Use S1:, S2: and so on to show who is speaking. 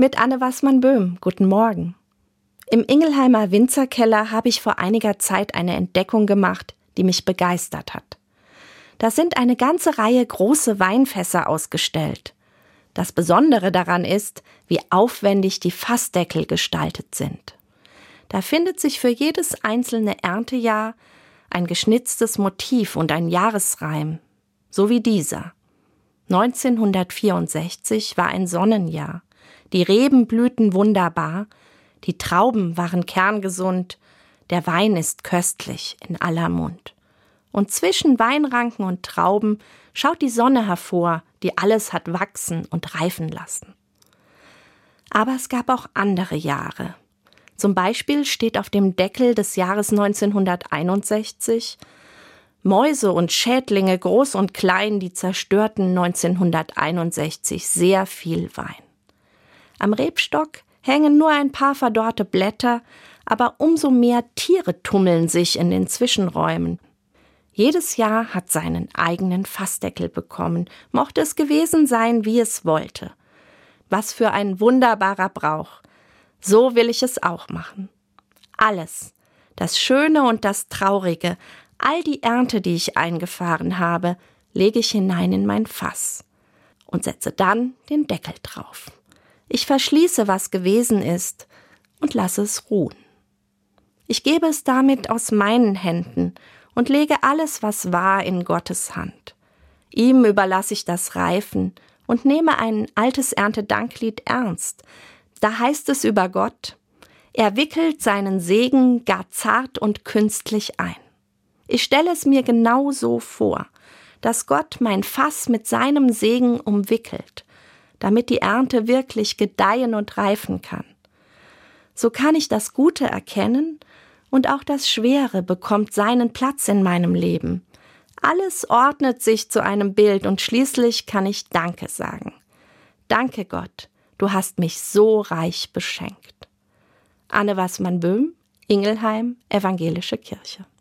S1: Mit Anne Waßmann-Böhm. Guten Morgen. Im Ingelheimer Winzerkeller habe ich vor einiger Zeit eine Entdeckung gemacht, die mich begeistert hat. Da sind eine ganze Reihe große Weinfässer ausgestellt. Das Besondere daran ist, wie aufwendig die Fassdeckel gestaltet sind. Da findet sich für jedes einzelne Erntejahr ein geschnitztes Motiv und ein Jahresreim, so wie dieser. 1964 war ein Sonnenjahr. Die Reben blühten wunderbar, die Trauben waren kerngesund, der Wein ist köstlich in aller Mund. Und zwischen Weinranken und Trauben schaut die Sonne hervor, die alles hat wachsen und reifen lassen. Aber es gab auch andere Jahre. Zum Beispiel steht auf dem Deckel des Jahres 1961: Mäuse und Schädlinge, groß und klein, die zerstörten 1961 sehr viel Wein. Am Rebstock hängen nur ein paar verdorrte Blätter, aber umso mehr Tiere tummeln sich in den Zwischenräumen. Jedes Jahr hat seinen eigenen Fassdeckel bekommen, mochte es gewesen sein, wie es wollte. Was für ein wunderbarer Brauch. So will ich es auch machen. Alles, das Schöne und das Traurige, all die Ernte, die ich eingefahren habe, lege ich hinein in mein Fass und setze dann den Deckel drauf. Ich verschließe, was gewesen ist, und lasse es ruhen. Ich gebe es damit aus meinen Händen und lege alles, was war, in Gottes Hand. Ihm überlasse ich das Reifen und nehme ein altes Erntedanklied ernst. Da heißt es über Gott: Er wickelt seinen Segen gar zart und künstlich ein. Ich stelle es mir genau so vor, dass Gott mein Fass mit seinem Segen umwickelt, damit die Ernte wirklich gedeihen und reifen kann. So kann ich das Gute erkennen und auch das Schwere bekommt seinen Platz in meinem Leben. Alles ordnet sich zu einem Bild und schließlich kann ich Danke sagen. Danke Gott, du hast mich so reich beschenkt. Anne Waßmann-Böhm, Ingelheim, Evangelische Kirche.